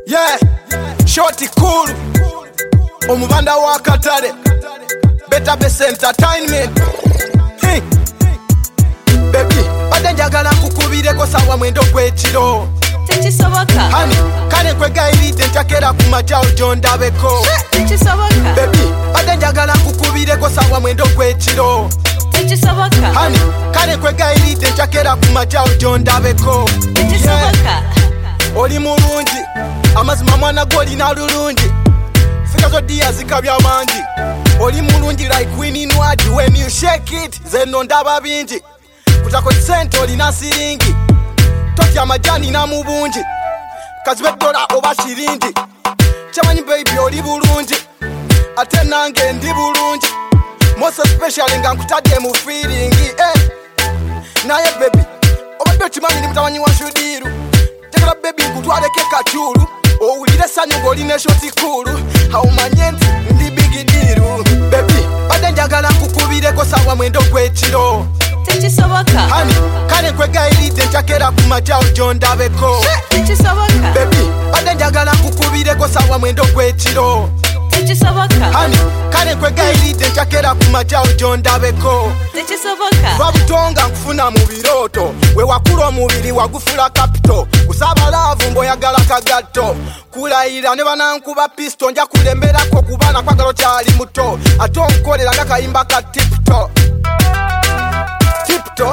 Yeah, shorty cool. Omubanda wa Katare. Better best entertainment. Hey. Baby, bade njagala kukubireko sawa mwendo gw'ekiro. Tekisoboka. Hani, kane kwegayiride ntakera ku makya ojo ndabeko. Tekisoboka. Baby, bade njagala kukubireko sawa mwendo gw'ekiro. Tekisoboka. Hani, kane kwegayiride ntakera ku makya ojo ndabeko. Tekisoboka. Oli mulungi, amazima mwana gw'olina lulungi. Fika zo dia zikabya bangi. Oli mulungi like Queen Nwadi. When you shake it, zeno ndaba bingi. Kutako sente olina siringi. Totya majani na mubungi. Kazibe dola oba shiringi. Chamanyi baby oli bulungi. Ate nange ndi bulungi. Most especially nga nkutadde mu feeling. Naye baby, obadde okimanyi ndi mutamanyi wa Shudiru. Tegala baby nkutwaleke Kachulu. Owulire sanyu ng'olina eshoti kulu. Awumanye nti ndi bigidiru. Baby, bade njagala nkukubireko sawa mwendo gw'ekiro. Tekisoboka. Hani, kane kwegayiride ntakera ku makya ojo ndabeko. Tekisoboka. Baby, bade njagala nkukubireko sawa mwendo gw'ekiro. Tekisoboka. Hani, kane kwegayiride ntakera ku makya ojo ndabeko. Tekisoboka. Babutonga nkufuna mu birooto. We wakula omubiri wagufula kapito. Kusaba laavu mboyagala kagatto. Kulayira ne banankuba pisto nja kulemberako kubana kwagala kyali muto. Ate onkolera nga kayimba ka tipto. Tipto.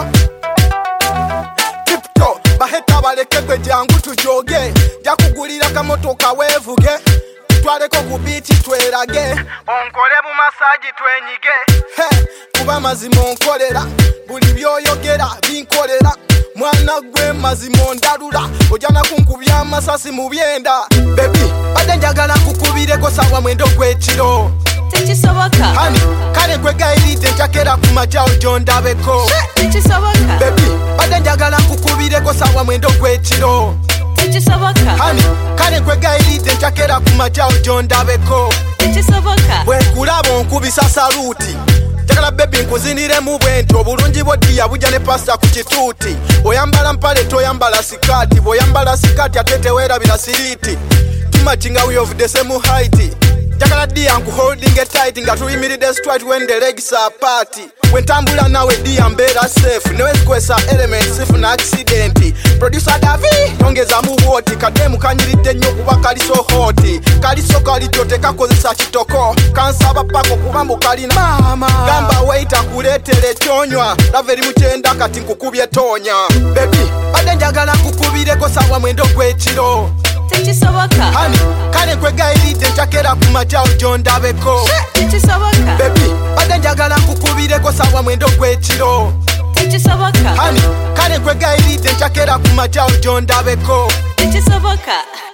Tipto. Baheta baleke gwe jangu tujoge. Jakugulira kamotoka wevuge. Twaleko ku biti twerage. Onkole bu masaji twenyige. Kuba mazima onkolera. Buli byoyogera binkolera. Mwana gwe mazima ondalula. Ojana kunkubya amasasi mu byenda. Baby, bade njagala kukubireko sawa mwendo gw'ekiro. Tekisoboka. Hani, kane kwegayiride ntakera ku makya ojo ndabeko. Tekisoboka. Baby, bade njagala kukubireko sawa mwendo gw'ekiro. Tekisoboka. Hani, kane kwegayiride ntakera ku makya ojo ndabeko. Tekisoboka. Bwe nkulaba onkubisa saluti. Njagala baby nkuzinire mu bwenti. Obulungi bw'oddiya bujja ne pasta ku kituuti. Oyambala mpale toyambala sikaati. Bw'oyambala sikaati ate teweerabira siriiti. Too much nga we of the same height. Njagala ddiya nkuholding it tight nga tuyimiridde straight when the legs are apart. Wentambula nawe ddiya mbeera safe. Newezikwesa elements sifuna accident. Producer Davi tongeza mu woti. Kademu kanyiridde nnyo kuba kali so hot. Kali so kali tekakozesa kitoko. Kansaba pako kubambu kalina mama. Gamba waiter kuleetere kyonywa. Lava eri mukyenda kati nkukubye tonya. Baby, bade njagala nkukubireko sawa mwendo gw'ekiro. Tekisoboka. Hani, kane kwegayiride ntakera ku makya ojo ndabeko. Tekisoboka. Baby, bade njagala nkukubireko sawa mwendo gw'ekiro. Tekisoboka. Hani, kane kwegayiride ntakera ku makya ojo ndabeko. Tekisoboka.